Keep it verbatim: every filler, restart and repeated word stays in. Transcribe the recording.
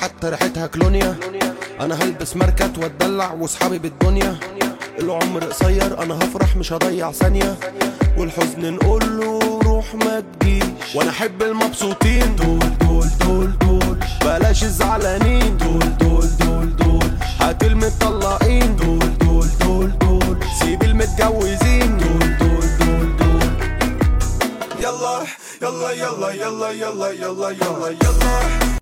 حتى ريحتها كلونيا. انا هلبس ماركات واتدلع وصحابي بالدنيا. العمر قصير انا هفرح مش هضيع ثانية، والحزن نقول له روح ما تجيش. وانا احب المبسوطين دول دول دول دول، بلاش الزعلانين دول دول دول دول. هات المطلقين دول دول دول دول، سيب المتجوزين دول دول دول دول. يلا يلا يلا يلا يلا يلا يلا يلا